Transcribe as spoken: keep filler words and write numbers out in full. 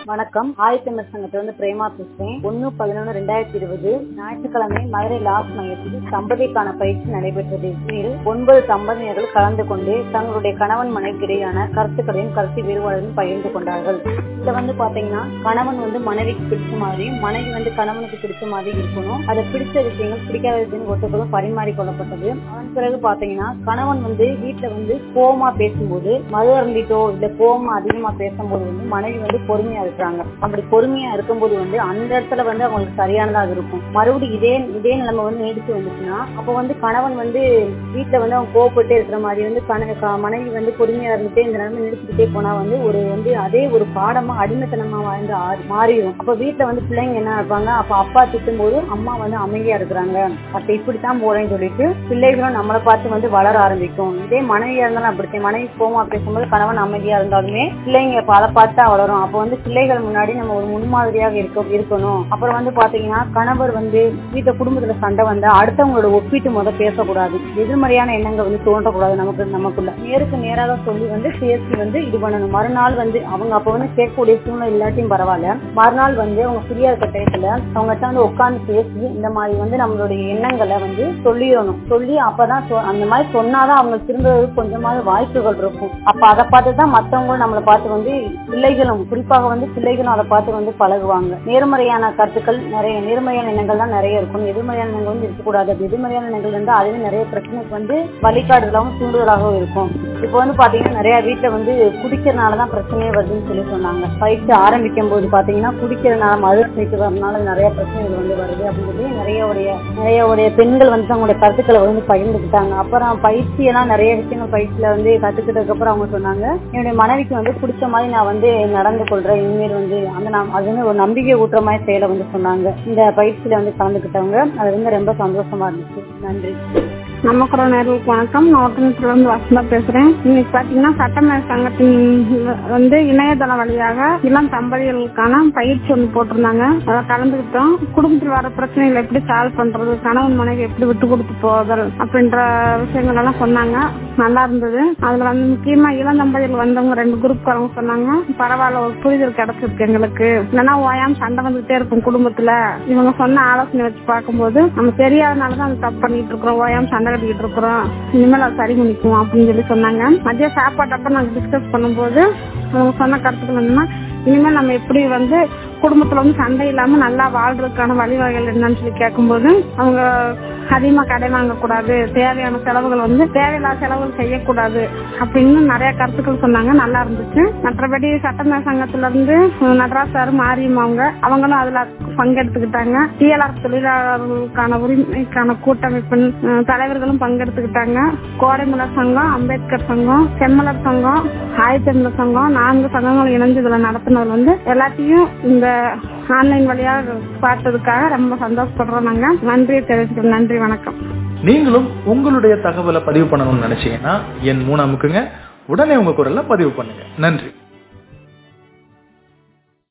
வணக்கம். ஆதித்தமிழ் சங்கத்திலிருந்து பிரேமா பேசுறேன். ஒன்னு பதினொன்னு ரெண்டாயிரத்தி இருபது ஞாயிற்றுக்கிழமை மதுரை லாஸ் மையத்தில் தம்பதிக்கான பயிற்சி நடைபெற்றது. இதில் ஒன்பது தம்பதியினர்கள் கலந்து கொண்டு தங்களுடைய கணவன் மனைவிக்கிடையான கருத்துக்களையும் கருத்து வேறுபாடுகளையும் பகிர்ந்து கொண்டார்கள். இதுல வந்து பாத்தீங்கன்னா கணவன் வந்து மனைவிக்கு பிடிச்ச மாதிரியும் மனைவி வந்து கணவனுக்கு பிடிச்ச மாதிரி இருக்கணும். அதை பிடிச்ச விஷயங்கள் பிடிக்காத விஷயங்கள் ஒருத்தருக்கும் பரிமாறிக்கொள்ளப்பட்டது. அதன் பிறகு பாத்தீங்கன்னா கணவன் வந்து வீட்டுல வந்து கோவமா பேசும்போது மது அருந்திட்டோ இல்ல கோவமா அதிகமா பேசும்போது வந்து மனைவி வந்து பொறுமையா இருக்கிறாங்க. அப்படி பொறுமையா இருக்கும்போது வந்து அந்த இடத்துல வந்து அவங்களுக்கு சரியானதாக இருக்கும். மறுபடியும் இதே இதே நிலைமை வந்து நீடிச்சு வந்துச்சுன்னா அப்ப வந்து கணவன் வந்து வீட்டுல வந்து அவங்க கோவப்பட்டே இருக்கிற மாதிரி வந்து மனைவி வந்து பொறுமையா இருந்துட்டே இந்த நிலைமை நீடிச்சுக்கிட்டே போனா வந்து ஒரு வந்து அதே ஒரு பாடமா அடிமைத்தனமா வாழ்ந்து மாறிடும். அப்ப வீட்டுல வந்து பிள்ளைங்க என்ன இருப்பாங்க, அப்ப அப்பா திட்டும் போது அம்மா வந்து அமைதியா இருக்கிறாங்க, அப்ப இப்படித்தான் போறேன்னு சொல்லிட்டு பிள்ளைகளும் நம்மளை பார்த்து வந்து வளர ஆரம்பிக்கும். இதே மனைவியா இருந்தாலும் அப்படித்தான். மனைவி கோவமா பேசும்போது கணவன் அமைதியா இருந்தாலுமே பிள்ளைங்க அதை பார்த்து தான் வளரும். அப்ப வந்து பிள்ளைகள் முன்னாடி நம்ம ஒரு முன்மாதிரியாக இருக்க இருக்கணும். அப்புறம் வந்து பாத்தீங்கன்னா கணவர் வந்து வீட்டு குடும்பத்துல சண்டை வந்தா அடுத்தவங்களோட ஒப்பிட்டு முத பேசக்கூடாது. எதிர்மறையான எண்ணங்கள் வந்து தோன்றக்கூடாது. நமக்கு நமக்குள்ள நேருக்கு நேராக சொல்லி வந்து பேசி வந்து இது பண்ணணும். மறுநாள் வந்து அவங்க அப்ப வந்து கேட்கக்கூடிய சூழ்நிலை இல்லாட்டியும் பரவாயில்ல, மறுநாள் வந்து அவங்க ஃப்ரீயா இருக்க டயத்துல அவங்ககிட்ட வந்து உட்கார்ந்து பேசி இந்த மாதிரி வந்து நம்மளுடைய எண்ணங்களை வந்து சொல்லிடணும். சொல்லி அப்பதான் அந்த மாதிரி சொன்னாதான் அவங்க திரும்புறதுக்கு கொஞ்சமாவது வாய்ப்புகள் இருக்கும். அப்ப அதை பார்த்துதான் மத்தவங்களும் நம்மளை பார்த்து வந்து பிள்ளைகளும் குறிப்பாக வந்து பிள்ளைகளும் அதை பார்த்து வந்து பழகுவாங்க. நேர்மறையான கருத்துக்கள் நிறைய நேர்மறையான எண்ணங்கள் தான் நிறைய இருக்கும். எதிர்மறையான எண்ணங்கள் வந்து இருக்கக்கூடாது. எதிர்மறையான எண்ணங்கள் வந்து அதுவே நிறைய பிரச்சனைக்கு வந்து வழிகாடுதலாகவும் தூண்டுதலாகவும் இருக்கும். இப்ப வந்து பாத்தீங்கன்னா நிறைய வீட்டுல வந்து குடிக்கிறதுனாலதான் பிரச்சனையே வருதுன்னு சொல்லி சொன்னாங்க. பயிற்சி ஆரம்பிக்கும் போது பாத்தீங்கன்னா குடிக்கிறதுனால மது சேர்த்து வரனால நிறைய பிரச்சனைகள் வந்து வருது அப்படின்னு சொல்லி நிறைய உடைய நிறைய உடைய பெண்கள் வந்து அவங்களுடைய கருத்துக்களை வந்து பகிர்ந்துக்கிட்டாங்க. அப்புறம் பயிற்சியெல்லாம் நிறைய விஷயங்கள் பயிற்சியில வந்து கத்துக்கிட்டதுக்கு அப்புறம் அவங்க சொன்னாங்க, என்னுடைய மனைவிக்கு வந்து பிடிச்ச மாதிரி நான் வந்து நடந்து கொள்றேன். இனிமேல் வந்து அந்த அது வந்து ஒரு நம்பிக்கை ஊட்டுற மாதிரி செயலை வந்து சொன்னாங்க. இந்த பயிற்சியில வந்து கலந்துக்கிட்டவங்க அது வந்து ரொம்ப சந்தோஷமா இருந்துச்சு. நன்றி. நம்ம கூட நேர்களுக்கு வணக்கம். நான் ஒட்டனத்துல இருந்து வசந்தா பேசுறேன். இன்னைக்கு பாத்தீங்கன்னா சட்டமேல சங்கத்தின் வந்து இணையதளம் வழியாக இளம் தம்பதிகளுக்கான பயிற்சி ஒன்று போட்டிருந்தாங்க. அதை கலந்துக்கிட்டோம். குடும்பத்தில் வர பிரச்சனைகளை எப்படி சால்வ் பண்றது, கணவன் மனைவி எப்படி விட்டு கொடுத்து போதல் அப்படின்ற விஷயங்கள் எல்லாம் சொன்னாங்க. நல்லா இருந்தது. அதுல வந்து முக்கியமா இளம் தம்பதிகள் வந்தவங்க ரெண்டு குரூப் வரவங்க சொன்னாங்க, பரவாயில்ல ஒரு புரிதல் கிடைச்சிருக்கு எங்களுக்கு, இல்லைன்னா ஓயாம சண்டை வந்துகிட்டே இருக்கும் குடும்பத்துல. இவங்க சொன்ன ஆலோசனை வச்சு பார்க்கும்போது நம்ம தெரியாதனாலதான் அது தப்பு பண்ணிட்டு இருக்கிறோம், ஓயாம சண்டை கட்டிக்கிட்டு இருக்கிறோம், இனிமேல் அது சரி பண்ணிக்குவோம் அப்படின்னு சொல்லி சொன்னாங்க. மதிய சாப்பாட்டப்ப நாங்க டிஸ்கஸ் பண்ணும்போது அவங்க சொன்ன கருத்துக்கள் என்னன்னா, இனிமேல் நம்ம எப்படி வந்து குடும்பத்துல வந்து சண்டை இல்லாம நல்லா வாழ்றதுக்கான வழிவகைகள் என்னன்னு சொல்லி கேட்கும்போது அவங்க அதிகமா கடை வாங்கக்கூடாது, தேவையான செலவுகள் வந்து தேவையில்லாத செலவுகள் செய்யக்கூடாது அப்படின்னு நிறைய கருத்துக்கள் சொன்னாங்க. நல்லா இருந்துச்சு. மற்றபடி சட்டமேல சங்கத்துல இருந்து நடராஜ் சார் மாரியம் அவங்க அவங்களும் அதுல பங்கெடுத்துக்கிட்டாங்க. டிஎல்ஆர் தொழிலாளர்களுக்கான உரிமைக்கான கூட்டமைப்பின் தலைவர்களும் பங்கெடுத்துக்கிட்டாங்க. கோடைமலர் சங்கம், அம்பேத்கர் சங்கம், செம்மலர் சங்கம், ஆதித்தமிழர் சங்கம், நான்கு சங்கங்கள் இணைஞ்சு இதுல நடத்தினது வந்து எல்லாத்தையும் இந்த ஆன்லைன் வழியாக பார்த்ததுக்காக ரொம்ப சந்தோஷப்படுறோம். நாங்க நன்றியை தெரிவிச்சுக்கிறோம். நன்றி, வணக்கம். நீங்களும் உங்களுடைய தகவலை பதிவு பண்ணணும்னு நினைச்சீங்கன்னா என் மூணு அமுக்குங்க, உடனே உங்க குரல்ல பதிவு பண்ணுங்க. நன்றி.